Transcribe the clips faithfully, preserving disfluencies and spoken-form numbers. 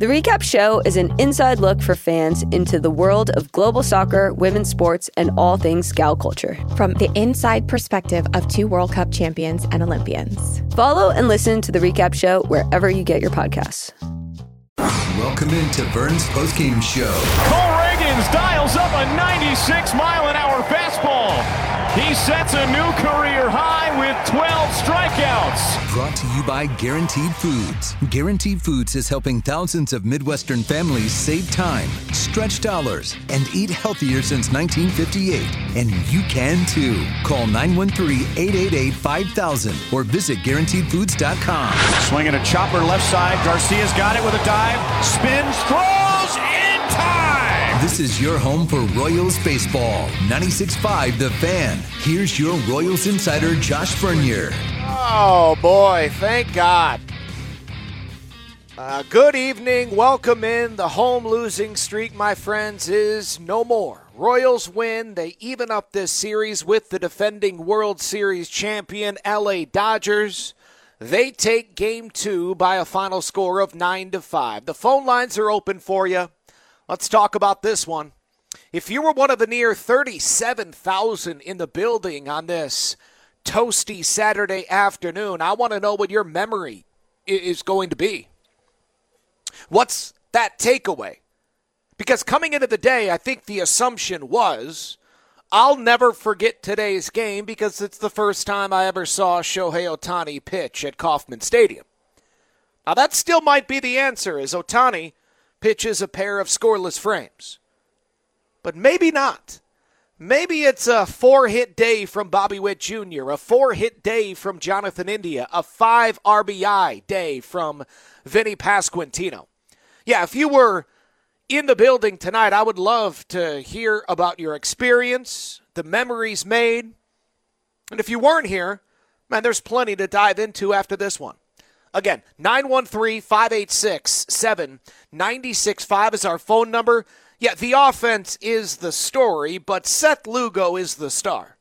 The Recap Show is an inside look for fans into the world of global soccer, women's sports, and all things gal culture. From the inside perspective of two World Cup champions and Olympians. Follow and listen to The Recap Show wherever you get your podcasts. Welcome into Vern's postgame show. Cole Reagans dials up a ninety-six mile an hour fastball. He sets a new career high with twelve strikeouts. Brought to you by Guaranteed Foods. Guaranteed Foods is helping thousands of Midwestern families save time, stretch dollars, and eat healthier since nineteen fifty-eight. And you can too. Call nine one three, eight eight eight, five thousand or visit guaranteed foods dot com. Swinging a chopper left side. Garcia's got it with a dive. Spins, throws, in time. This is your home for Royals baseball. ninety-six point five The Fan. Here's your Royals insider, Josh Vernier. Oh, boy. Thank God. Uh, good evening. Welcome in. The home losing streak, my friends, is no more. Royals win. They even up this series with the defending World Series champion L A Dodgers. They take game two by a final score of nine to five. The phone lines are open for you. Let's talk about this one. If you were one of the near thirty-seven thousand in the building on this toasty Saturday afternoon, I want to know what your memory is going to be. What's that takeaway? Because coming into the day, I think the assumption was, I'll never forget today's game because it's the first time I ever saw Shohei Ohtani pitch at Kauffman Stadium. Now that still might be the answer, as Ohtani pitches a pair of scoreless frames. But maybe not. Maybe it's a four-hit day from Bobby Witt Junior, a four-hit day from Jonathan India, a five R B I day from Vinny Pasquantino. Yeah, if you were in the building tonight, I would love to hear about your experience, the memories made. And if you weren't here, man, there's plenty to dive into after this one. Again, nine one three, five eight six, seven nine six five is our phone number. Yeah, the offense is the story, but Seth Lugo is the star.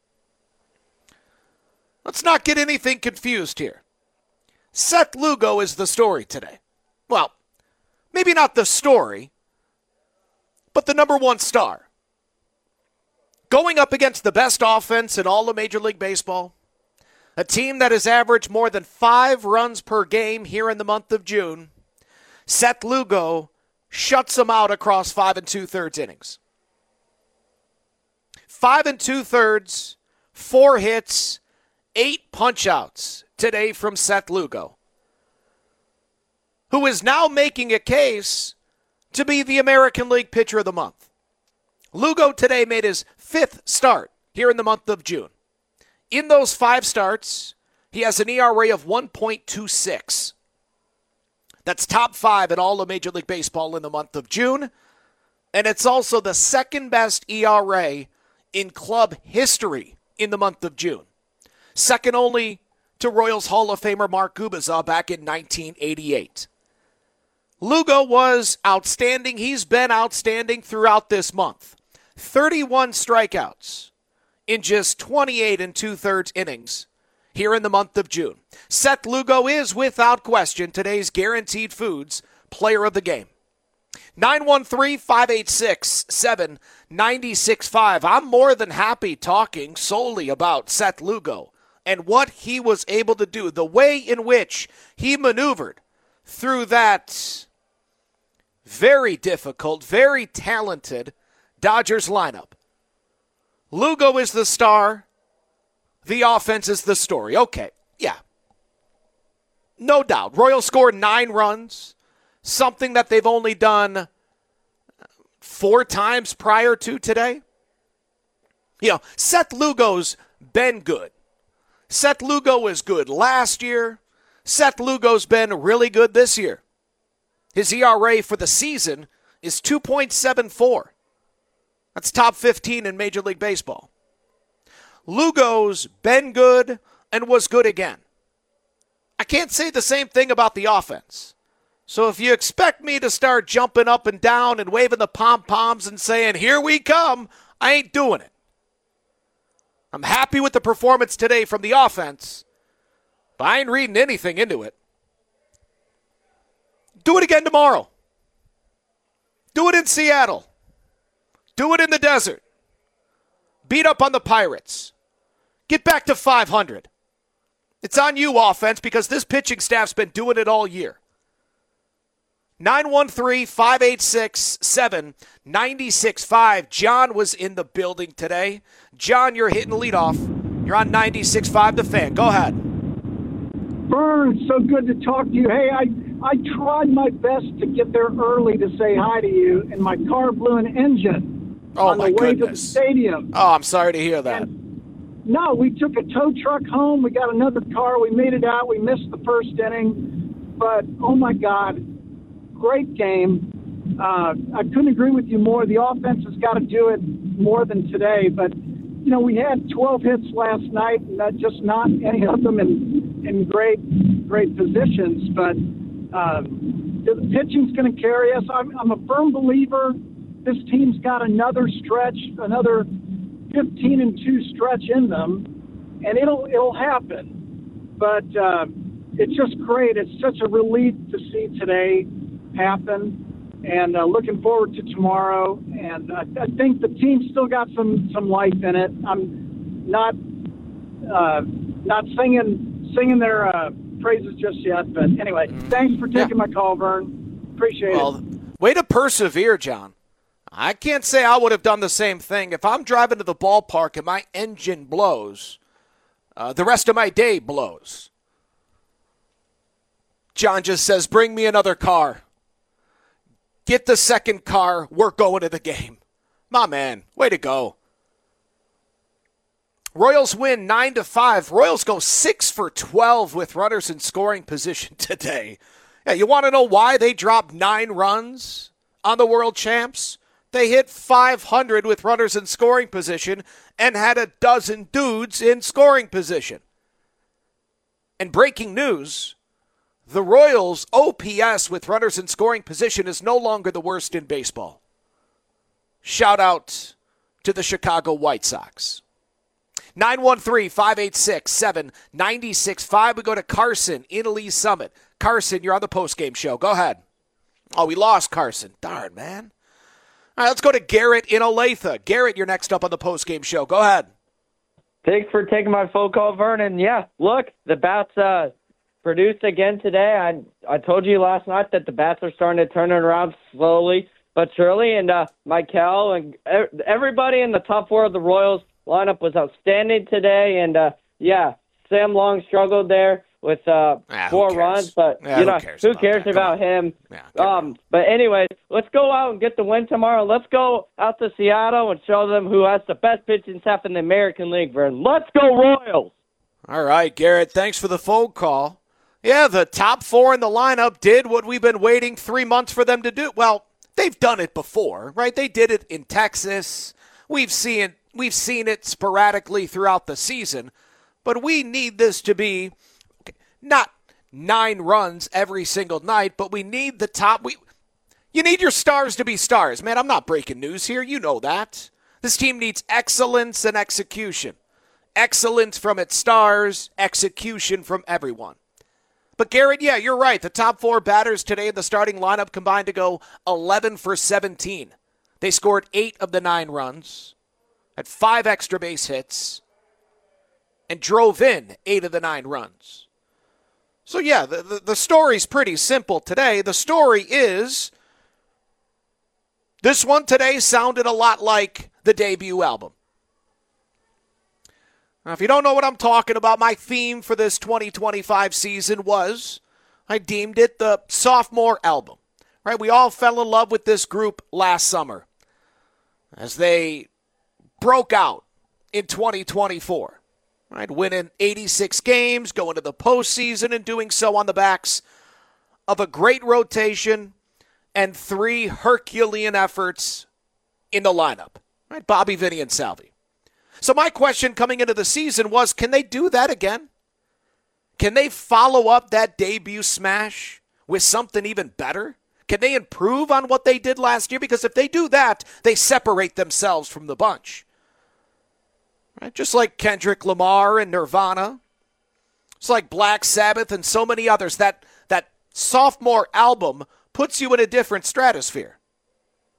Let's not get anything confused here. Seth Lugo is the story today. Well, maybe not the story, but the number one star. Going up against the best offense in all of Major League Baseball, a team that has averaged more than five runs per game here in the month of June, Seth Lugo shuts them out across five and two-thirds innings. Five and two-thirds, four hits, eight punch-outs today from Seth Lugo, who is now making a case to be the American League Pitcher of the Month. Lugo today made his fifth start here in the month of June. In those five starts, he has an E R A of one point two six. That's top five in all of Major League Baseball in the month of June. And it's also the second best E R A in club history in the month of June. Second only to Royals Hall of Famer Mark Gubicza back in nineteen eighty-eight. Lugo was outstanding. He's been outstanding throughout this month. thirty-one strikeouts in just twenty-eight and two-thirds innings here in the month of June. Seth Lugo is, without question, today's Guaranteed Foods Player of the Game. nine one three, five eight six, seven nine six five. I'm more than happy talking solely about Seth Lugo and what he was able to do, the way in which he maneuvered through that very difficult, very talented Dodgers lineup. Lugo is the star. The offense is the story. Okay, yeah. No doubt. Royals scored nine runs, something that they've only done four times prior to today. You know, Seth Lugo's been good. Seth Lugo was good last year. Seth Lugo's been really good this year. His E R A for the season is two point seven four. That's top fifteen in Major League Baseball. Lugo's been good and was good again. I can't say the same thing about the offense. So if you expect me to start jumping up and down and waving the pom-poms and saying, here we come, I ain't doing it. I'm happy with the performance today from the offense, but I ain't reading anything into it. Do it again tomorrow. Do it in Seattle. Do it in the desert. Beat up on the Pirates. Get back to five hundred. It's on you, offense, because this pitching staff's been doing it all year. nine one three, five eight six, seven nine six five. John was in the building today. John, you're hitting leadoff. You're on ninety-six point five The Fan. Go ahead. Vern, so good to talk to you. Hey, I, I tried my best to get there early to say hi to you, and my car blew an engine oh on my the way goodness. to the stadium. Oh, I'm sorry to hear that. And, no, we took a tow truck home. We got another car. We made it out. We missed the first inning. But, oh, my God, great game. Uh, I couldn't agree with you more. The offense has got to do it more than today. But, you know, we had twelve hits last night, and that just not any of them in, in great, great positions. But uh, the pitching's going to carry us. I'm, I'm a firm believer this team's got another stretch, another fifteen and two stretch in them, and it'll it'll happen. But uh, it's just great. It's such a relief to see today happen, and uh, looking forward to tomorrow. And uh, I think the team's still got some, some life in it. I'm not uh, not singing singing their uh, praises just yet, but anyway, thanks for taking yeah. my call, Vern. Appreciate well, it. Way to persevere, John. I can't say I would have done the same thing. If I'm driving to the ballpark and my engine blows, uh, the rest of my day blows. John just says, bring me another car. Get the second car. We're going to the game. My man, way to go. Royals win nine to five. Royals go six for twelve with runners in scoring position today. Yeah, you want to know why they dropped nine runs on the world champs? They hit five hundred with runners in scoring position and had a dozen dudes in scoring position. And breaking news, the Royals' O P S with runners in scoring position is no longer the worst in baseball. Shout out to the Chicago White Sox. nine one three, five eight six, seven nine six five. We go to Carson in Lee Summit. Carson, you're on the postgame show. Go ahead. Oh, we lost Carson. Darn, man. All right, let's go to Garrett in Olathe. Garrett, you're next up on the postgame show. Go ahead. Thanks for taking my phone call, Vernon. Yeah, look, the bats uh, produced again today. I I told you last night that the bats are starting to turn it around slowly but surely. And uh, Michael and everybody in the top four of the Royals lineup was outstanding today. And, uh, yeah, Sam Long struggled there with uh, ah, four runs, but yeah, you know, who cares who about, cares about him? Yeah, um, but anyways, let's go out and get the win tomorrow. Let's go out to Seattle and show them who has the best pitching staff in the American League, Vern. Let's go Royals! All right, Garrett, thanks for the phone call. Yeah, the top four in the lineup did what we've been waiting three months for them to do. Well, they've done it before, right? They did it in Texas. We've seen we've seen it sporadically throughout the season, but we need this to be not nine runs every single night, but we need the top. We, you need your stars to be stars. Man, I'm not breaking news here. You know that. This team needs excellence and execution. Excellence from its stars, execution from everyone. But Garrett, yeah, you're right. The top four batters today in the starting lineup combined to go eleven for seventeen. They scored eight of the nine runs, had five extra base hits, and drove in eight of the nine runs. So, yeah, the, the, the story's pretty simple today. The story is this one today sounded a lot like the debut album. Now, if you don't know what I'm talking about, my theme for this twenty twenty-five season was, I deemed it the sophomore album. Right? We all fell in love with this group last summer as they broke out in twenty twenty-four. Right, winning eighty-six games, going to the postseason, and doing so on the backs of a great rotation and three Herculean efforts in the lineup. Right, Bobby, Vinny, and Salvi. So my question coming into the season was, can they do that again? Can they follow up that debut smash with something even better? Can they improve on what they did last year? Because if they do that, they separate themselves from the bunch. Right? Just like Kendrick Lamar and Nirvana. It's like Black Sabbath and so many others. That that sophomore album puts you in a different stratosphere.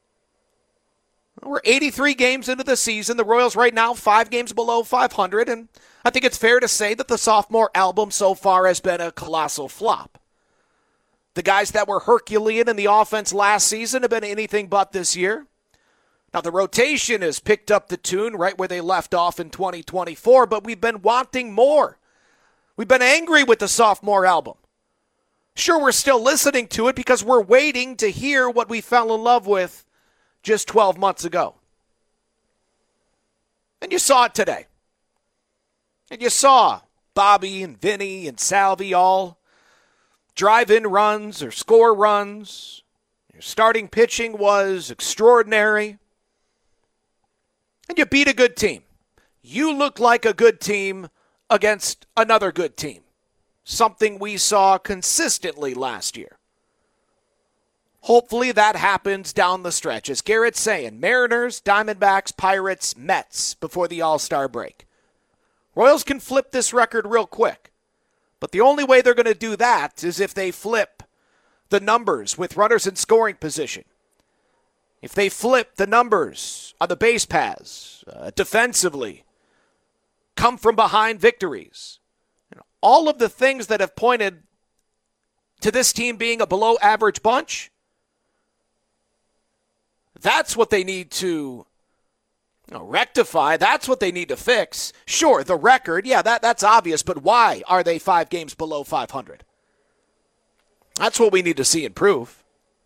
We're eighty-three games into the season. The Royals right now five games below five hundred, and I think it's fair to say that the sophomore album so far has been a colossal flop. The guys that were Herculean in the offense last season have been anything but this year. Now, the rotation has picked up the tune right where they left off in twenty twenty-four, but we've been wanting more. We've been angry with the sophomore album. Sure, we're still listening to it because we're waiting to hear what we fell in love with just twelve months ago. And you saw it today. And you saw Bobby and Vinny and Salvi all drive-in runs or score runs. Your starting pitching was extraordinary. And you beat a good team. You look like a good team against another good team. Something we saw consistently last year. Hopefully that happens down the stretch. As Garrett's saying, Mariners, Diamondbacks, Pirates, Mets before the All-Star break. Royals can flip this record real quick. But the only way they're going to do that is if they flip the numbers with runners in scoring position. If they flip the numbers on the base paths, uh, defensively, come from behind victories, and all of the things that have pointed to this team being a below average bunch, that's what they need to you know, rectify. That's what they need to fix. Sure, the record, yeah, that, that's obvious, but why are they five games below five hundred? That's what we need to see improve.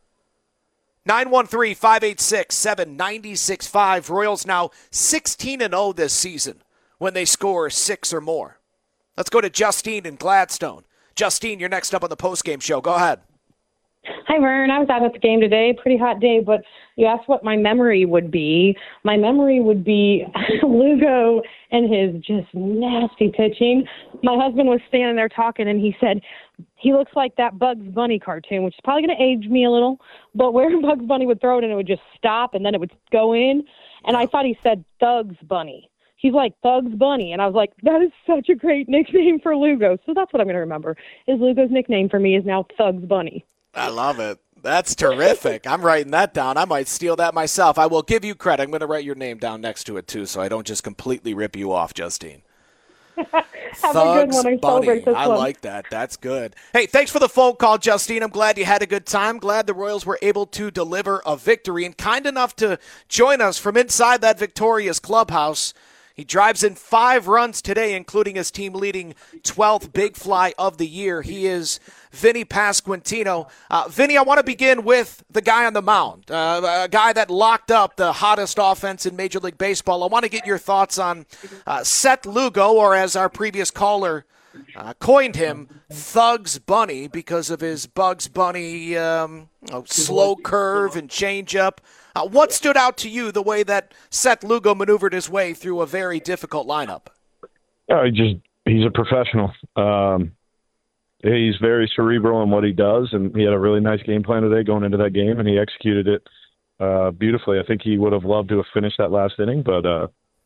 nine one three, five eight six, seven nine six five. Royals now sixteen and oh this season when they score six or more. Let's go to Justine in Gladstone. Justine, you're next up on the postgame show. Go ahead. Hi, Vern. I was out at the game today. Pretty hot day, but you asked what my memory would be. My memory would be Lugo and his just nasty pitching. My husband was standing there talking, and he said, he looks like that Bugs Bunny cartoon, which is probably going to age me a little, but where Bugs Bunny would throw it and it would just stop and then it would go in. And I thought he said Thugs Bunny. He's like Thugs Bunny. And I was like, that is such a great nickname for Lugo. So that's what I'm going to remember. Is Lugo's nickname for me is now Thugs Bunny. I love it. That's terrific. I'm writing that down. I might steal that myself. I will give you credit. I'm going to write your name down next to it, too, so I don't just completely rip you off, Justine. Have Thugs a good one. I Bunny. this I one. like that. That's good. Hey, thanks for the phone call, Justine. I'm glad you had a good time. Glad the Royals were able to deliver a victory and kind enough to join us from inside that victorious clubhouse. He drives in five runs today, including his team-leading twelfth big fly of the year. He is Vinny Pasquantino. Uh, Vinny, I want to begin with the guy on the mound, uh, a guy that locked up the hottest offense in Major League Baseball. I want to get your thoughts on uh, Seth Lugo, or as our previous caller uh, coined him, Thugs Bunny, because of his Bugs Bunny um, you know, slow curve and changeup. Uh, what stood out to you the way that Seth Lugo maneuvered his way through a very difficult lineup? Oh, he just he's a professional. Um, he's very cerebral in what he does, and he had a really nice game plan today going into that game, and he executed it uh, beautifully. I think he would have loved to have finished that last inning, but uh,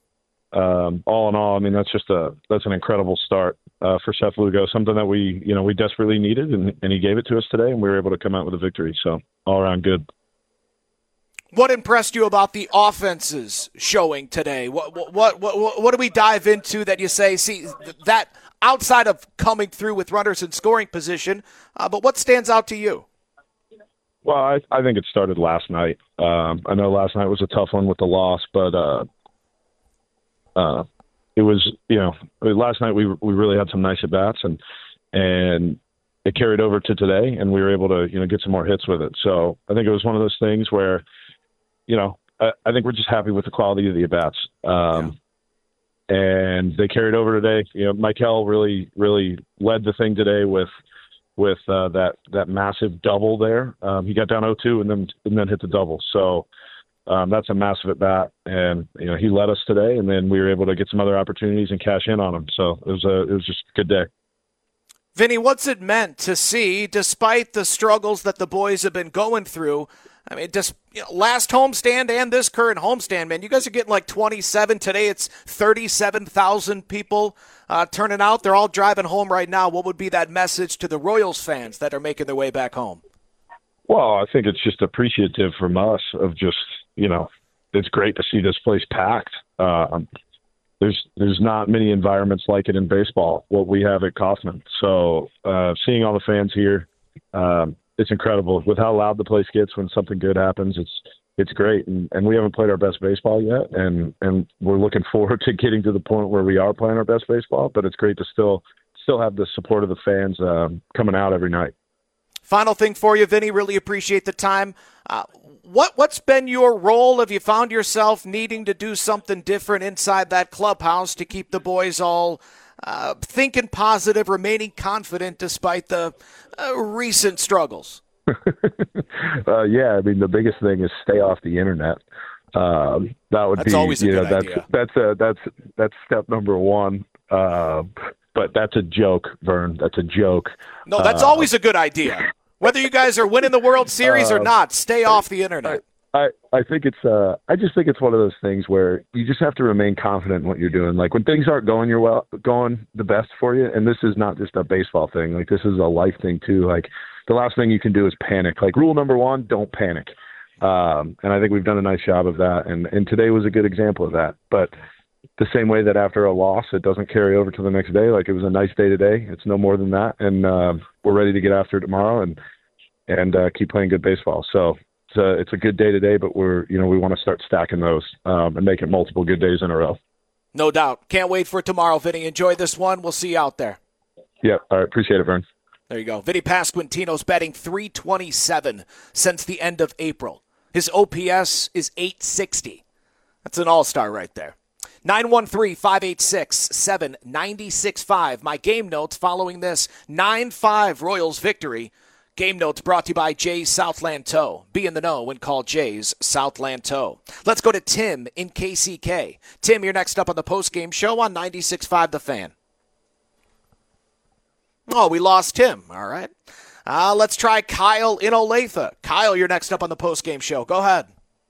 um, all in all, I mean, that's just a that's an incredible start uh, for Seth Lugo, something that we you know we desperately needed, and, and he gave it to us today, and we were able to come out with a victory. So all around good. What impressed you about the offenses showing today? What what what what, what do we dive into that you say, see, that outside of coming through with runners in scoring position, uh, but what stands out to you? Well, I, I think it started last night. Um, I know last night was a tough one with the loss, but uh, uh, it was, you know, last night we we really had some nice at-bats, and and it carried over to today, and we were able to, you know, get some more hits with it. So I think it was one of those things where, you know, I, I think we're just happy with the quality of the at-bats. Um, yeah. And they carried over today. You know, Michael really, really led the thing today with with uh, that that massive double there. Um, he got down oh two and then and then hit the double. So um, that's a massive at-bat. And, you know, he led us today, and then we were able to get some other opportunities and cash in on him. So it was a it was just a good day. Vinny, what's it meant to see, despite the struggles that the boys have been going through? I mean, just you know, last homestand and this current homestand, man, you guys are getting like twenty-seven. Today it's thirty-seven thousand people uh, turning out. They're all driving home right now. What would be that message to the Royals fans that are making their way back home? Well, I think it's just appreciative from us of just, you know, it's great to see this place packed. Um, there's there's not many environments like it in baseball, what we have at Kauffman. So uh, seeing all the fans here, um, it's incredible. With how loud the place gets when something good happens, it's it's great. And, and we haven't played our best baseball yet, and, and we're looking forward to getting to the point where we are playing our best baseball. But it's great to still still have the support of the fans um, coming out every night. Final thing for you, Vinny. Really appreciate the time. Uh, what what's been your role? Have you found yourself needing to do something different inside that clubhouse to keep the boys all uh, thinking positive, remaining confident despite the uh, recent struggles? uh, yeah, I mean the biggest thing is stay off the internet. Um, that would that's be always a you good know that's idea. that's a, that's that's step number one. Uh, but that's a joke, Vern. That's a joke. No, that's uh, always a good idea. Whether you guys are winning the World Series uh, or not, stay off the internet. I, I think it's uh I just think it's one of those things where you just have to remain confident in what you're doing. Like when things aren't going your well going the best for you, and this is not just a baseball thing, like this is a life thing too. Like the last thing you can do is panic. Like rule number one, don't panic. Um and I think we've done a nice job of that, and, and today was a good example of that. But the same way that after a loss it doesn't carry over to the next day, like it was a nice day today. It's no more than that, and uh, we're ready to get after it tomorrow and and uh, keep playing good baseball. So It's a, it's a good day today, but we're, you know, we want to start stacking those um, and make it multiple good days in a row. No doubt. Can't wait for tomorrow, Vinny. Enjoy this one. We'll see you out there. Yeah. All right. Appreciate it, Vern. There you go. Vinny Pasquantino's batting three twenty-seven since the end of April. His O P S is eight sixty. That's an all-star right there. nine one three, five eight six, seven nine six five. My game notes following this nine five Royals victory. Game notes brought to you by Jay's Southland Tow. Be in the know when called Jay's Southland Tow. Let's go to Tim in K C K. Tim, you're next up on the postgame show on ninety-six point five The Fan. Oh, we lost Tim. All right. Uh, let's try Kyle in Olathe. Kyle, you're next up on the postgame show. Go ahead.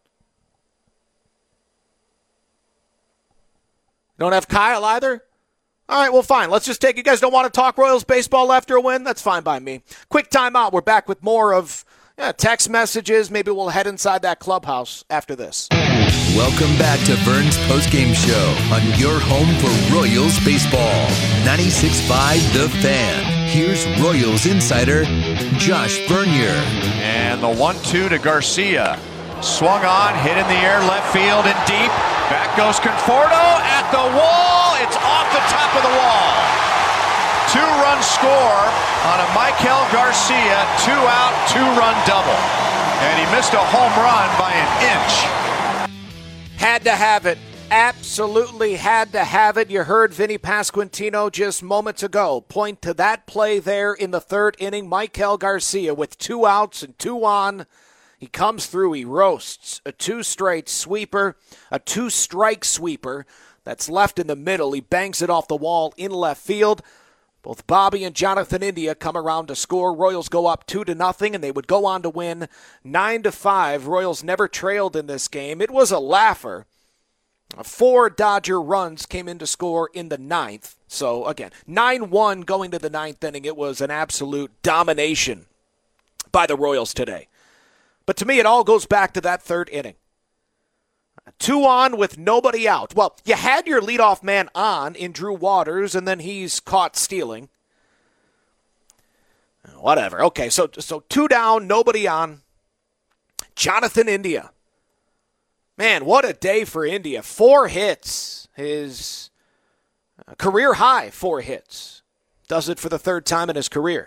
Don't have Kyle either? All right, well, fine. Let's just take – you guys don't want to talk Royals baseball after a win? That's fine by me. Quick timeout. We're back with more of yeah, text messages. Maybe we'll head inside that clubhouse after this. Welcome back to Vern's postgame show on your home for Royals baseball. ninety-six point five The Fan. Here's Royals insider Josh Vernier. And the one two to Garcia. Swung on, hit in the air, left field and deep. Back goes Conforto at the wall. It's off the top of the wall. Two-run score on a Michael Garcia two-out, two-run double. And he missed a home run by an inch. Had to have it. Absolutely had to have it. You heard Vinny Pasquantino just moments ago point to that play there in the third inning. Michael Garcia with two outs and two on. He comes through, he roasts a two-straight sweeper, a two-strike sweeper that's left in the middle. He bangs it off the wall in left field. Both Bobby and Jonathan India come around to score. Royals go up two to nothing, and they would go on to win nine to five. Royals never trailed in this game. It was a laugher. Four Dodger runs came in to score in the ninth. So, again, nine one going to the ninth inning. It was an absolute domination by the Royals today. But to me, it all goes back to that third inning. Two on with nobody out. Well, you had your leadoff man on in Drew Waters, and then he's caught stealing. Whatever. Okay, so so two down, nobody on. Jonathan India. Man, what a day for India. Four hits. His career high, four hits. Does it for the third time in his career.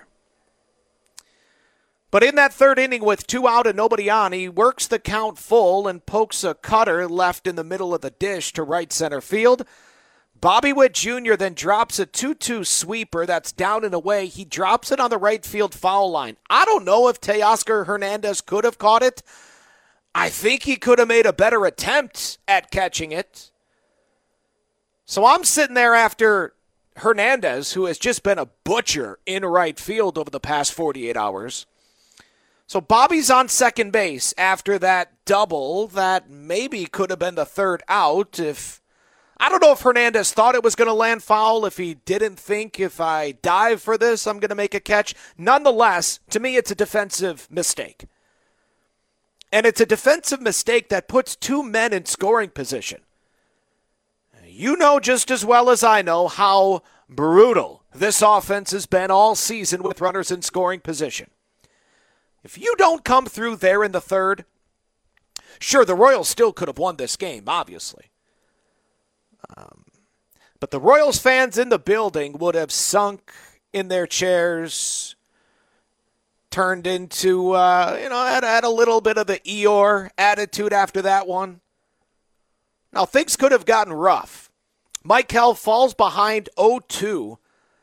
But in that third inning with two out and nobody on, he works the count full and pokes a cutter left in the middle of the dish to right center field. Bobby Witt Junior then drops a two two sweeper that's down and away. He drops it on the right field foul line. I don't know if Teoscar Hernandez could have caught it. I think he could have made a better attempt at catching it. So I'm sitting there after Hernandez, who has just been a butcher in right field over the past forty-eight hours. So Bobby's on second base after that double that maybe could have been the third out. If I don't know if Hernandez thought it was going to land foul, if he didn't think if I dive for this, I'm going to make a catch. Nonetheless, to me, it's a defensive mistake. And it's a defensive mistake that puts two men in scoring position. You know just as well as I know how brutal this offense has been all season with runners in scoring position. If you don't come through there in the third, sure, the Royals still could have won this game, obviously. Um, but the Royals fans in the building would have sunk in their chairs, turned into, uh, you know, had, had a little bit of the Eeyore attitude after that one. Now, things could have gotten rough. Michael falls behind oh two,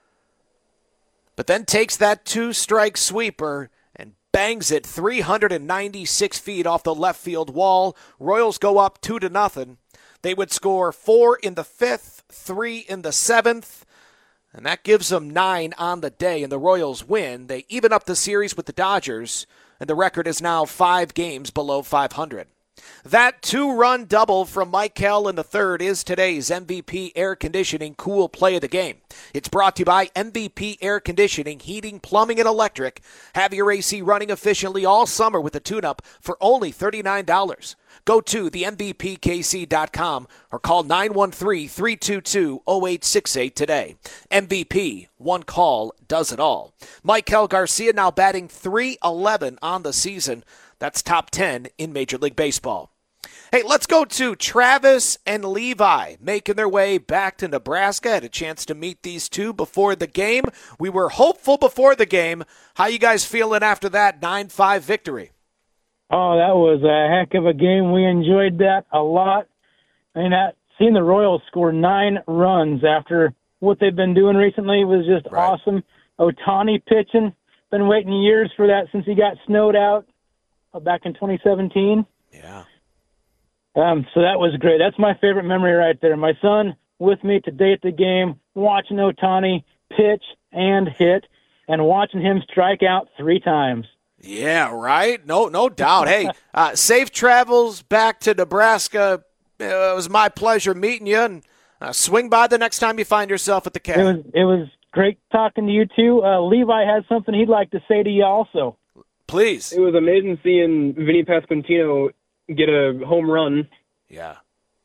but then takes that two-strike sweeper and bangs it three hundred ninety-six feet off the left field wall. Royals go up two to nothing. They would score four in the fifth, three in the seventh, and that gives them nine on the day, and the Royals win. They even up the series with the Dodgers, and the record is now five games below five hundred. That two-run double from Michael in the third is today's M V P Air Conditioning Cool Play of the Game. It's brought to you by M V P Air Conditioning, Heating, Plumbing, and Electric. Have your A C running efficiently all summer with a tune-up for only thirty-nine dollars. Go to the M V P K C dot com or call nine one three, three two two, zero eight six eight today. M V P, one call does it all. Michael Garcia now batting three eleven on the season. That's top ten in Major League Baseball. Hey, let's go to Travis and Levi making their way back to Nebraska. Had a chance to meet these two before the game. We were hopeful before the game. How you guys feeling after that nine five victory? Oh, that was a heck of a game. We enjoyed that a lot. And that, seeing the Royals score nine runs after what they've been doing recently was just right. Awesome. Ohtani pitching. Been waiting years for that since he got snowed out back in twenty seventeen. Yeah. Um, so that was great. That's my favorite memory right there. My son with me today at the game, watching Ohtani pitch and hit, and watching him strike out three times. Yeah, right? No no doubt. Hey, uh, safe travels back to Nebraska. It was my pleasure meeting you, and uh, swing by the next time you find yourself at the Cave. It was, it was great talking to you, too. Uh, Levi has something he'd like to say to you also. Please. It was amazing seeing Vinny Pasquantino get a home run. Yeah.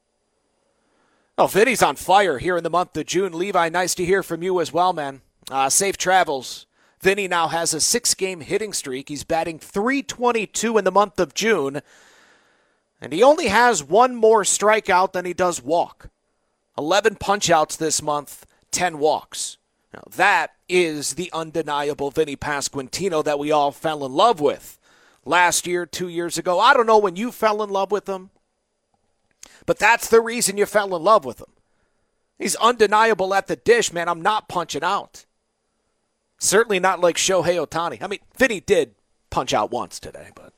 Oh, Vinny's on fire here in the month of June. Levi, nice to hear from you as well, man. Uh, safe travels. Vinny now has a six-game hitting streak. He's batting three twenty-two in the month of June, and he only has one more strikeout than he does walk. eleven punch-outs this month, ten walks. Now, that is the undeniable Vinny Pasquantino that we all fell in love with last year, two years ago. I don't know when you fell in love with him, but that's the reason you fell in love with him. He's undeniable at the dish, man. I'm not punching out. Certainly not like Shohei Ohtani. I mean, Vinny did punch out once today, but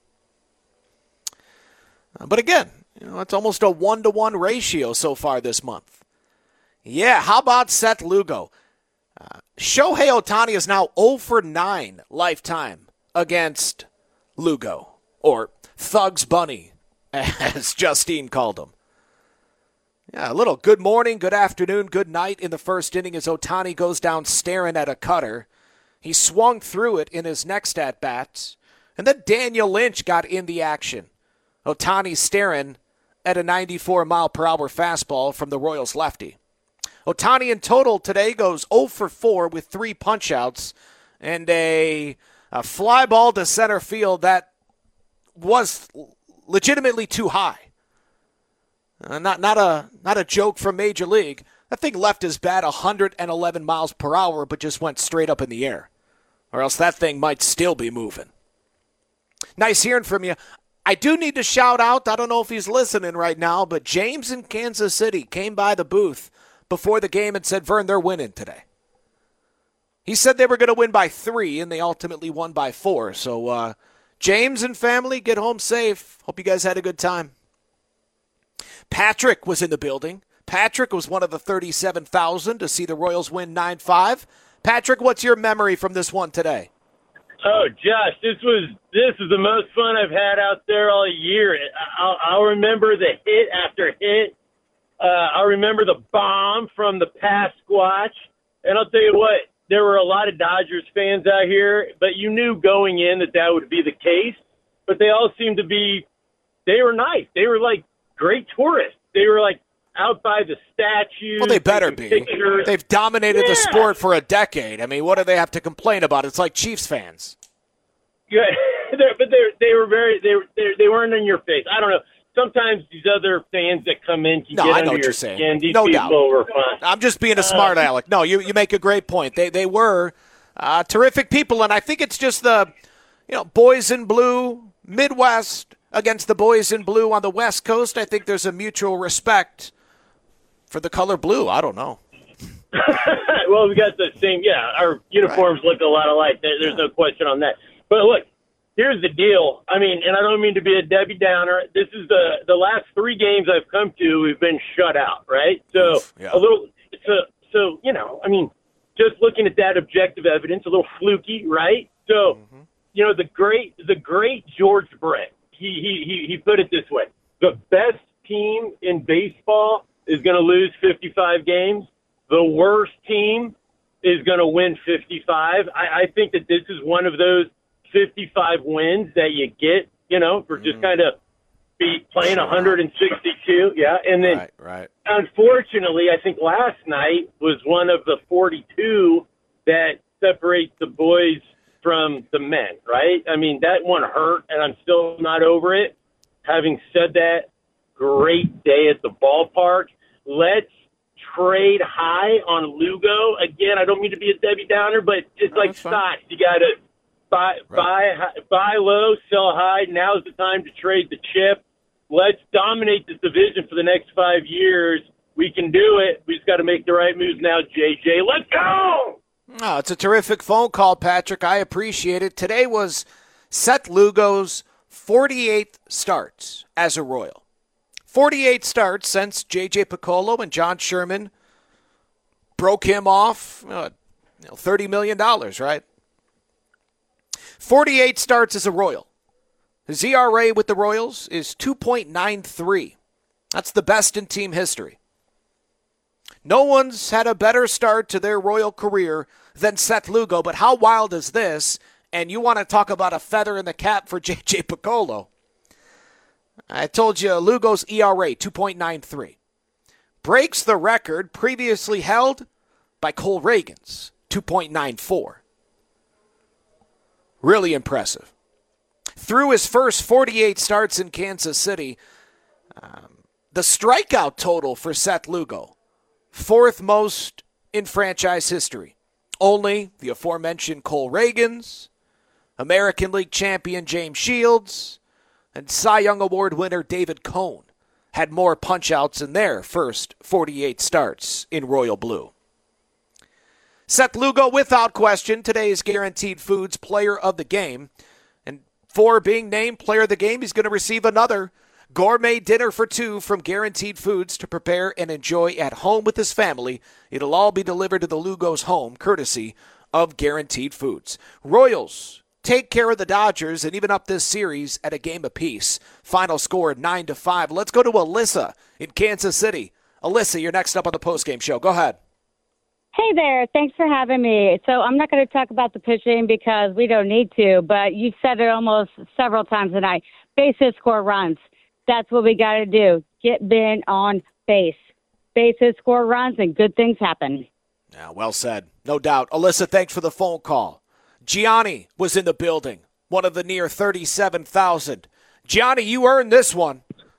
uh, but again, you know, it's almost a one-to-one ratio so far this month. Yeah, how about Seth Lugo? Uh, Shohei Ohtani is now oh for nine lifetime against Lugo, or Thugs Bunny, as Justine called him. Yeah, a little good morning, good afternoon, good night in the first inning as Ohtani goes down staring at a cutter. He swung through it in his next at-bat, and then Daniel Lynch got in the action. Ohtani staring at a ninety-four mile per hour fastball from the Royals lefty. Ohtani in total today goes oh for four with three punch-outs and a, a fly ball to center field that was legitimately too high. Uh, not not a not a joke from Major League. That thing left his bat one hundred eleven miles per hour but just went straight up in the air. Or else that thing might still be moving. Nice hearing from you. I do need to shout out, I don't know if he's listening right now, but James in Kansas City came by the booth before the game and said, Vern, they're winning today. He said they were going to win by three, and they ultimately won by four. So, uh, James and family, get home safe. Hope you guys had a good time. Patrick was in the building. Patrick was one of the thirty-seven thousand to see the Royals win nine five. Patrick, what's your memory from this one today? Oh, Josh, this was this is the most fun I've had out there all year. I'll, I'll remember the hit after hit. Uh, I remember the bomb from the pass squash. And I'll tell you what, there were a lot of Dodgers fans out here, but you knew going in that that would be the case. but they all seemed to be, they were nice. They were like great tourists. They were like out by the statues. Well, they better be. Pictures. They've dominated yeah. the sport for a decade. I mean, what do they have to complain about? It's like Chiefs fans. Yeah, but they they were very they were they, they weren't in your face. I don't know. Sometimes these other fans that come in can no, get I under know what your you're saying. skin. These no people doubt. were fun. I'm just being a smart uh, aleck. No, you you make a great point. They they were uh, terrific people, and I think it's just the you know boys in blue Midwest against the boys in blue on the West Coast. I think there's a mutual respect for the color blue. I don't know. Well, we got the same. Yeah, our uniforms right. look a lot alike. There, there's no question on that. But look. Here's the deal. I mean, and I don't mean to be a Debbie Downer. This is the the last three games I've come to. We've been shut out, right? So yeah. a little. So so you know, I mean, just looking at that objective evidence, a little fluky, right? So mm-hmm. you know, the great the great George Brett. He he he he put it this way: the best team in baseball is going to lose fifty-five games. The worst team is going to win fifty-five. I, I think that this is one of those fifty-five wins that you get, you know, for just mm. kind of be playing one hundred sixty-two. Yeah. And then, right, right. unfortunately, I think last night was one of the forty-two that separates the boys from the men, right? I mean, that one hurt, and I'm still not over it. Having said that, great day at the ballpark. Let's trade high on Lugo. Again, I don't mean to be a Debbie Downer, but it's no, like stocks. You got to buy, right. buy, buy low, sell high. Now's the time to trade the chip. Let's dominate this division for the next five years. We can do it. We just got to make the right moves now, J J. Let's go! Oh, it's a terrific phone call, Patrick. I appreciate it. Today was Seth Lugo's forty-eighth starts as a Royal. forty-eight starts since J J Picollo and John Sherman broke him off uh, you know, thirty million dollars, right? forty-eight starts as a Royal. His E R A with the Royals is two point nine three. That's the best in team history. No one's had a better start to their Royal career than Seth Lugo, but how wild is this? And you want to talk about a feather in the cap for J J Picollo. I told you Lugo's E R A, two point nine three. Breaks the record previously held by Cole Reagan's, two point nine four. Really impressive. Through his first forty-eight starts in Kansas City, um, the strikeout total for Seth Lugo, fourth most in franchise history. Only the aforementioned Cole Reagans, American League champion James Shields, and Cy Young Award winner David Cone had more punch-outs in their first forty-eight starts in Royal Blue. Seth Lugo, without question, today's Guaranteed Foods Player of the Game. And for being named Player of the Game, he's going to receive another gourmet dinner for two from Guaranteed Foods to prepare and enjoy at home with his family. It'll all be delivered to the Lugo's home, courtesy of Guaranteed Foods. Royals take care of the Dodgers and even up this series at a game apiece. Final score nine to five. Let's go to Alyssa in Kansas City. Alyssa, you're next up on the postgame show. Go ahead. Hey there. Thanks for having me. So I'm not going to talk about the pitching because we don't need to, but you said it almost several times tonight. Bases, score runs. That's what we got to do. Get Ben on base. Bases, score runs, and good things happen. Yeah, well said. No doubt. Alyssa, thanks for the phone call. Gianni was in the building, one of the near thirty-seven thousand. Gianni, you earned this one.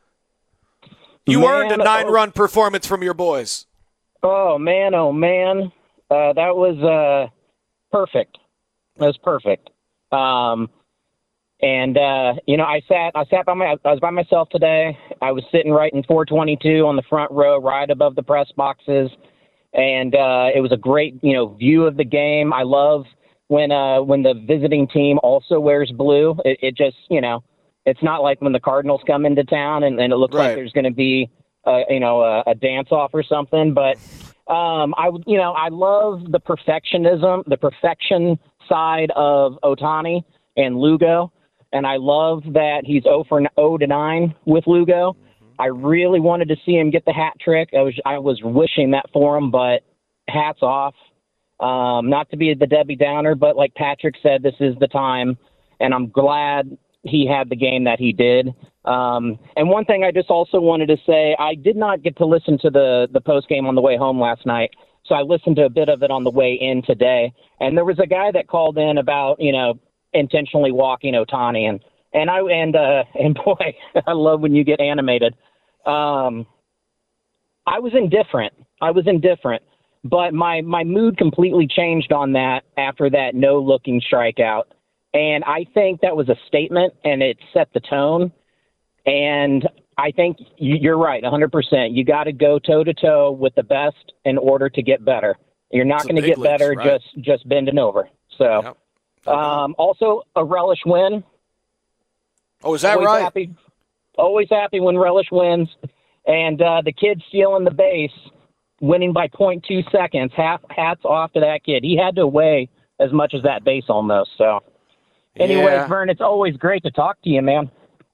You man, earned a nine-run oh, performance from your boys. Oh, man, oh, man. Uh, that was uh, perfect. That was perfect. Um, and, uh, you know, I sat I sat by my I was by myself today. I was sitting right in four twenty-two on the front row, right above the press boxes. And uh, it was a great, you know, view of the game. I love when uh, when the visiting team also wears blue. It, it just, you know, it's not like when the Cardinals come into town and, and it looks right. like there's going to be, uh, you know, a, a dance-off or something. But, um, I you know, I love the perfectionism, the perfection side of Ohtani and Lugo. And I love that he's oh for oh to nine with Lugo. Mm-hmm. I really wanted to see him get the hat trick. I was I was wishing that for him, but hats off. Um, not to be the Debbie Downer, but like Patrick said, this is the time, and I'm glad he had the game that he did. Um, and one thing I just also wanted to say, I did not get to listen to the, the post game on the way home last night. So I listened to a bit of it on the way in today. And there was a guy that called in about, you know, intentionally walking Ohtani. And, and I, and, uh, and boy, I love when you get animated. Um, I was indifferent. I was indifferent, but my, my mood completely changed on that after that no looking strikeout. And I think that was a statement and it set the tone. And I think you're right, one hundred percent. You got to go toe-to-toe with the best in order to get better. You're not going to get better leagues, right? just, just bending over. So, yep. um, also a Relish win. Oh, is that always right? Happy, always happy when Relish wins. And uh, the kid stealing the base, winning by point two seconds. Half, hats off to that kid. He had to weigh as much as that base almost. So, anyways, yeah. Vern, it's always great to talk to you, man.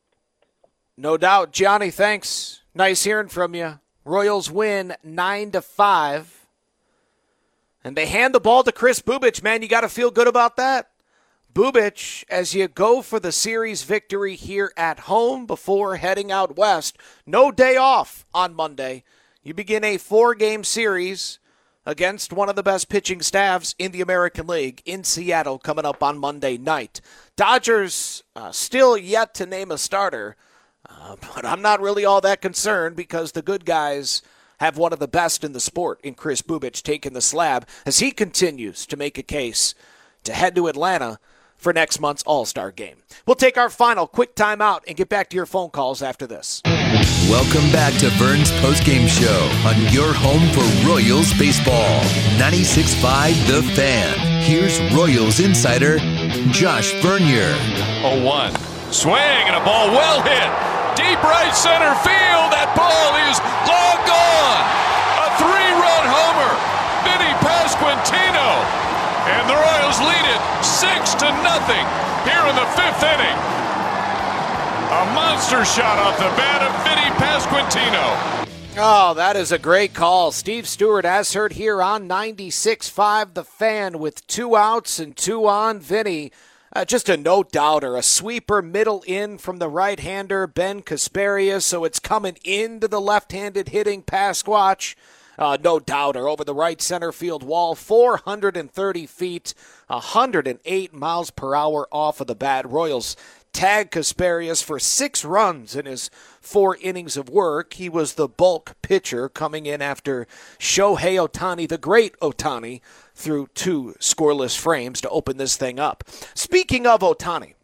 No doubt. Johnny, thanks. Nice hearing from you. Royals win nine to five. And they hand the ball to Kris Bubic, man. You got to feel good about that. Bubic, as you go for the series victory here at home before heading out west, no day off on Monday. You begin a four-game series against one of the best pitching staffs in the American League in Seattle coming up on Monday night. Dodgers uh, still yet to name a starter. Uh, but I'm not really all that concerned because the good guys have one of the best in the sport in Kris Bubic taking the slab as he continues to make a case to head to Atlanta for next month's All-Star game. We'll take our final quick timeout and get back to your phone calls after this. Welcome back to Vern's postgame show on your home for Royals baseball. ninety-six point five The Fan. Here's Royals insider Josh Vernier. oh one. Swing and a ball well hit. Deep right center field. That ball is long gone. A three-run homer. Vinny Pasquantino. And the Royals lead it six to nothing here in the fifth inning. A monster shot off the bat of Vinny Pasquantino. Oh, that is a great call. Steve Stewart, as heard here on ninety-six point five The Fan with two outs and two on. Vinny, Uh, just a no-doubter, a sweeper middle in from the right-hander, Ben Kasparius, so it's coming into the left-handed hitting Pasquatch. Uh, no doubter over the right center field wall, four hundred thirty feet, one hundred eight miles per hour off of the bat. Royals tag Kasparius for six runs in his four innings of work. He was the bulk pitcher coming in after Shohei Ohtani, the great Ohtani, through two scoreless frames to open this thing up. Speaking of Ohtani,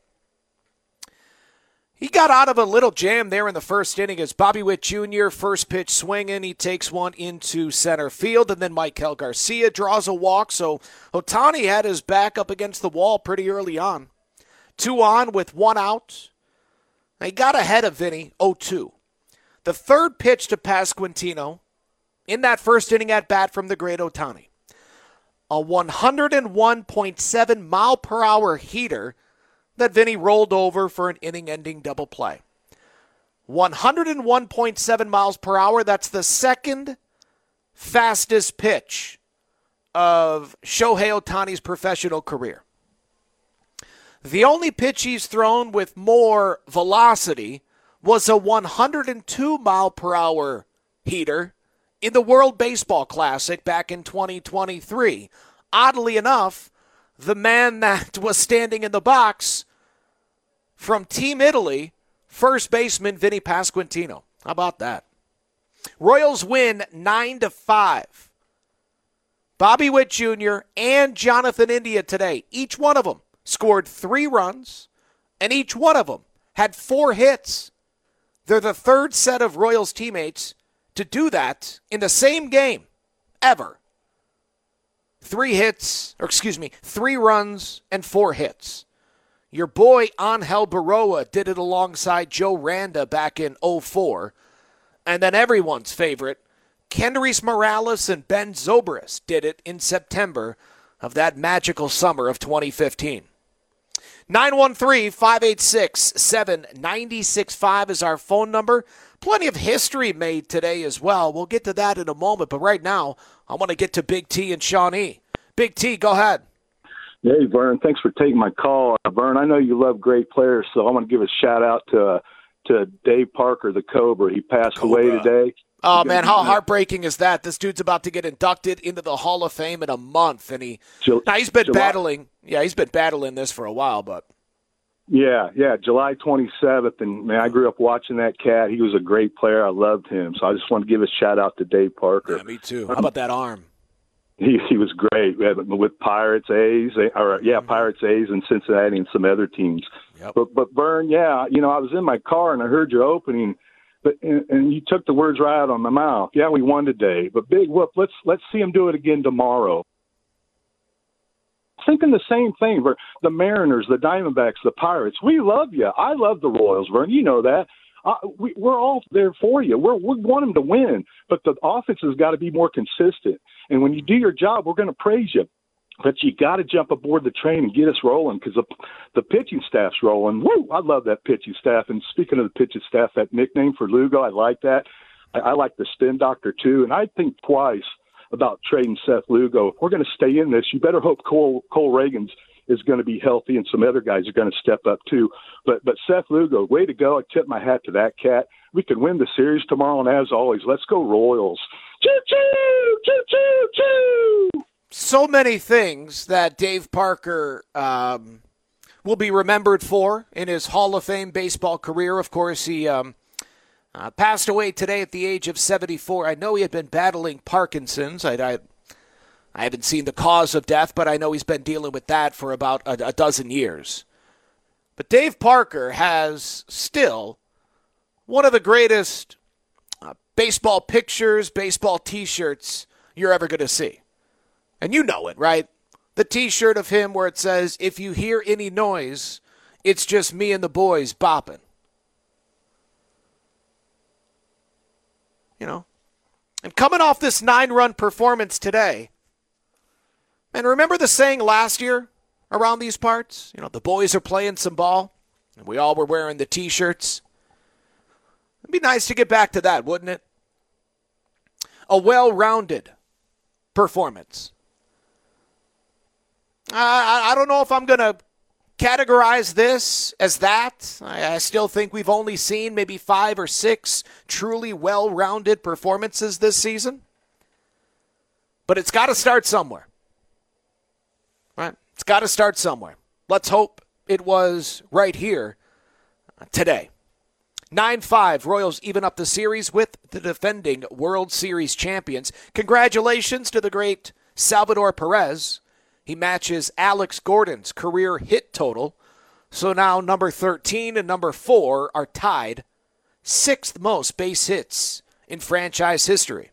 he got out of a little jam there in the first inning as Bobby Witt Junior first pitch swinging. He takes one into center field, and then Maikel Garcia draws a walk. So Ohtani had his back up against the wall pretty early on. Two on with one out. He got ahead of Vinny, oh two. The third pitch to Pasquantino in that first inning at bat from the great Ohtani. A one oh one point seven mile per hour heater that Vinny rolled over for an inning-ending double play. one oh one point seven miles per hour, that's the second fastest pitch of Shohei Ohtani's professional career. The only pitch he's thrown with more velocity was a one oh two mile per hour heater in the World Baseball Classic back in twenty twenty-three. Oddly enough, the man that was standing in the box from Team Italy, first baseman Vinny Pasquantino. How about that? Royals win nine to five. Bobby Witt Junior and Jonathan India today, each one of them scored three runs, and each one of them had four hits. They're the third set of Royals teammates to do that in the same game ever. Three hits, or excuse me, three runs and four hits. Your boy Angel Baroa did it alongside Joe Randa back in oh four. And then everyone's favorite, Kendrys Morales and Ben Zobrist did it in September of that magical summer of twenty fifteen. nine one three, five eight six, seven nine six five is our phone number. Plenty of history made today as well. We'll get to that in a moment, but right now, I want to get to Big T and Shawnee. Big T, go ahead. Hey, Vern, thanks for taking my call. Uh, Vern, I know you love great players, so I'm going to give a shout-out to uh, to Dave Parker, the Cobra. He passed Cobra. away today. Oh, man, how heartbreaking is that? This dude's about to get inducted into the Hall of Fame in a month, and he Jul- now he's been July. battling. Yeah, he's been battling this for a while, but Yeah, yeah, July twenty-seventh, and, man, I grew up watching that cat. He was a great player. I loved him, so I just want to give a shout-out to Dave Parker. Yeah, me too. How about that arm? He he was great with Pirates, A's, or yeah, Pirates, A's, and Cincinnati, and some other teams. Yep. But but Vern, yeah, you know, I was in my car and I heard your opening, but and, and you took the words right out of my mouth. Yeah, we won today, but big whoop. Let's let's see him do it again tomorrow. Thinking the same thing. Vern. The Mariners, the Diamondbacks, the Pirates. We love you. I love the Royals, Vern. You know that. Uh, we, we're all there for you. We're, we want them to win, but the offense has got to be more consistent. And when you do your job, we're going to praise you. But you got to jump aboard the train and get us rolling because the, the pitching staff's rolling. Woo! I love that pitching staff. And speaking of the pitching staff, that nickname for Lugo, I like that. I, I like the spin doctor too. And I think twice about trading Seth Lugo. If we're going to stay in this, you better hope Cole Cole Reagan's is going to be healthy, and some other guys are going to step up too. But but Seth Lugo, way to go. I tip my hat to that cat. We can win the series tomorrow, and as always, let's go Royals. Choo-choo! Choo-choo-choo! So many things that Dave Parker um, will be remembered for in his Hall of Fame baseball career. Of course, he um, uh, passed away today at the age of seventy-four. I know he had been battling Parkinson's. I, I I haven't seen the cause of death, but I know he's been dealing with that for about a, a dozen years. But Dave Parker has still one of the greatest uh, baseball pictures, baseball T-shirts you're ever going to see. And you know it, right? The T-shirt of him where it says, if you hear any noise, it's just me and the boys bopping. You know? And coming off this nine-run performance today, and remember the saying last year around these parts? You know, the boys are playing some ball, and we all were wearing the T-shirts. It'd be nice to get back to that, wouldn't it? A well-rounded performance. I, I don't know if I'm going to categorize this as that. I, I still think we've only seen maybe five or six truly well-rounded performances this season. But it's got to start somewhere. Right? It's got to start somewhere. Let's hope it was right here today. nine five, Royals even up the series with the defending World Series champions. Congratulations to the great Salvador Perez. He matches Alex Gordon's career hit total. So now number thirteen and number four are tied. Sixth most base hits in franchise history.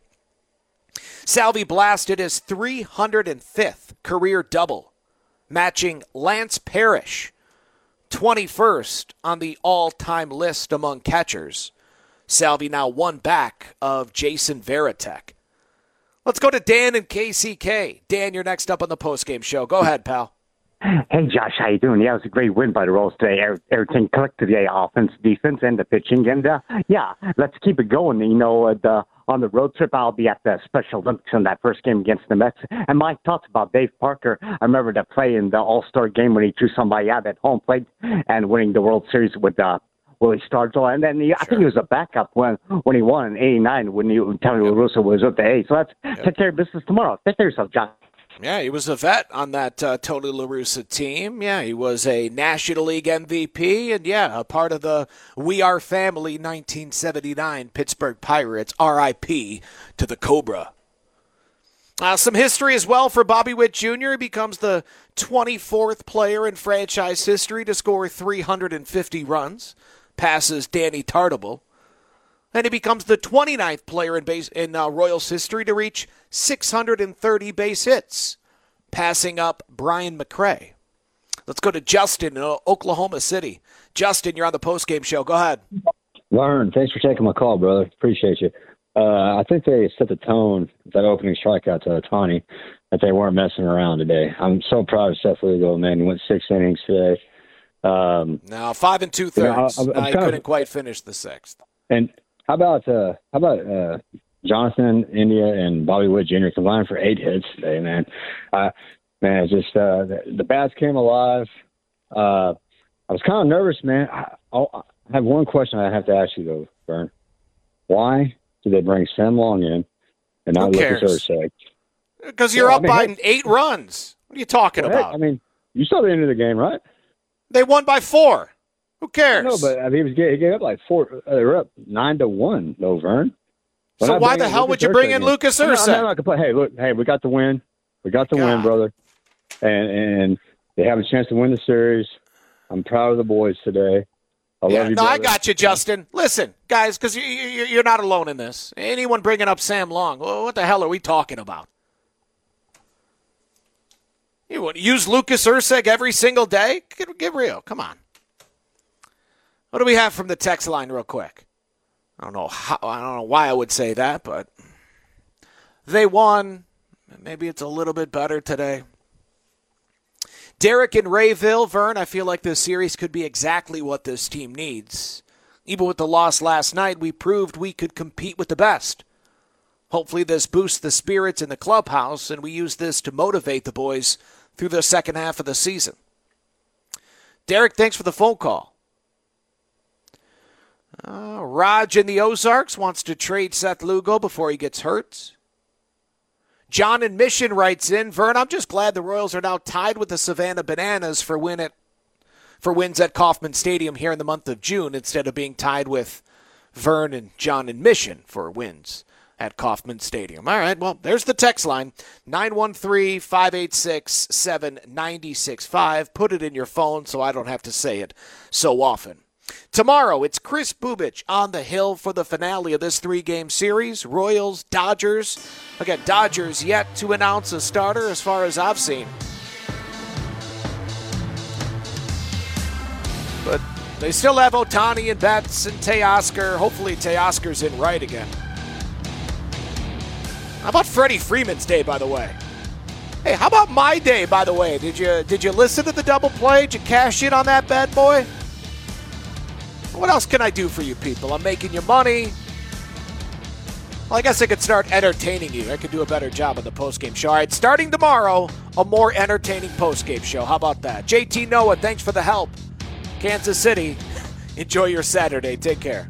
Salvi blasted his three hundred fifth career double, matching Lance Parrish, twenty-first on the all-time list among catchers. Salvi now one back of Jason Varitek. Let's go to Dan and K C K. Dan, you're next up on the postgame show. Go ahead, pal. Hey, Josh, how you doing? Yeah, it was a great win by the Royals today. Everything clicked today, offense, defense, and the pitching. And, uh, yeah, let's keep it going. You know, the, on the road trip, I'll be at the Special Olympics in that first game against the Mets. And Mike talks about Dave Parker. I remember the play in the All-Star game when he threw somebody out at home plate and winning the World Series with uh, Willie Stargell. And then he, I think he was a backup when when he won in eighty-nine when he, Tony La Russa was with the A's. So let's yep. take care of business tomorrow. Take care of yourself, Josh. Yeah, he was a vet on that uh, Tony La Russa team. Yeah, he was a National League M V P, and yeah, a part of the We Are Family nineteen seventy-nine Pittsburgh Pirates. R I P to the Cobra. Uh, some history as well for Bobby Witt Junior He becomes the twenty-fourth player in franchise history to score three hundred fifty runs, passes Danny Tartabull. And he becomes the twenty-ninth player in base in uh, Royals history to reach six hundred thirty base hits, passing up Brian McRae. Let's go to Justin in Oklahoma City. Justin, you're on the postgame show. Go ahead. Vern, thanks for taking my call, brother. Appreciate you. Uh, I think they set the tone with that opening strikeout to Ohtani, that they weren't messing around today. I'm so proud of Seth Lugo, man. He went six innings today. Um, now, five and two thirds. You know, I, I couldn't of, quite finish the sixth. And how about uh, how about uh, Jonathan India and Bobby Witt Junior combined for eight hits today, man? Uh, man, it's just uh, the, the bats came alive. Uh, I was kind of nervous, man. I, I have one question I have to ask you, though, Vern. Why did they bring Sam Long in and not Lucas Erceg? Because you're well, up I mean, by heck, eight runs. What are you talking well, about? Heck, I mean, you saw the end of the game, right? They won by four. Who cares? No, but I mean, he was he gave up like four. Uh, they were up nine to one, though, Vern. When so I why the hell would you bring in Lucas Erceg? I'm not gonna play. Hey, look, hey, we got the win. We got the God. win, brother, and and they have a chance to win the series. I'm proud of the boys today. I yeah, love you, no, brother. I got you, Justin. Listen, guys, because you, you, you're not alone in this. Anyone bringing up Sam Long, well, what the hell are we talking about? You want to use Lucas Erceg every single day? Get, get real. Come on. What do we have from the text line real quick? I don't know how, I don't know why I would say that, but they won. Maybe it's a little bit better today. Derek in Rayville, Vern, I feel like this series could be exactly what this team needs. Even with the loss last night, we proved we could compete with the best. Hopefully this boosts the spirits in the clubhouse, and we use this to motivate the boys through the second half of the season. Derek, thanks for the phone call. Uh, Raj in the Ozarks wants to trade Seth Lugo before he gets hurt. John in Mission writes in, Vern, I'm just glad the Royals are now tied with the Savannah Bananas for win at for wins at Kauffman Stadium here in the month of June instead of being tied with Vern and John in Mission for wins at Kauffman Stadium. All right, well, there's the text line, nine one three, five eight six, seven nine six five. Put it in your phone so I don't have to say it so often. Tomorrow, it's Chris Bubich on the hill for the finale of this three-game series. Royals, Dodgers. Again, Dodgers yet to announce a starter as far as I've seen. But they still have Ohtani and Betts and Teoscar. Hopefully Teoscar's in right again. How about Freddie Freeman's day, by the way? Hey, how about my day, by the way? Did you did you listen to the double play? Did you cash in on that bad boy? What else can I do for you people? I'm making you money. Well, I guess I could start entertaining you. I could do a better job of the postgame show. All right, starting tomorrow, a more entertaining postgame show. How about that? J T Noah, thanks for the help. Kansas City, enjoy your Saturday. Take care.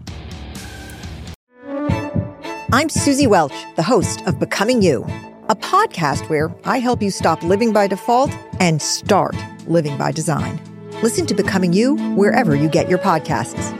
I'm Susie Welch, the host of Becoming You, a podcast where I help you stop living by default and start living by design. Listen to Becoming You wherever you get your podcasts.